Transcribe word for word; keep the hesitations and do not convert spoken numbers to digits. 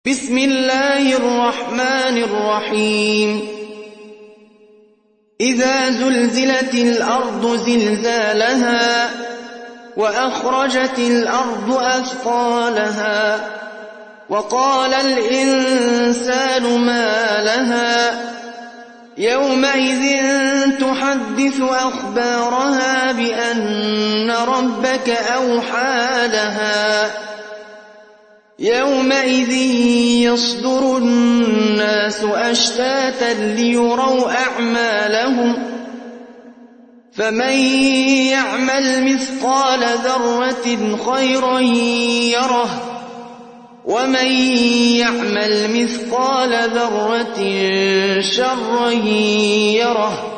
بسم الله الرحمن الرحيم إذا زلزلت الأرض زلزالها وأخرجت الأرض أثقالها وقال الإنسان ما لها يومئذ تحدث أخبارها بأن ربك أوحى لها يومئذ يصدر الناس أشتاتا ليروا أعمالهم فمن يعمل مثقال ذرة خيرا يره ومن يعمل مثقال ذرة شرا يره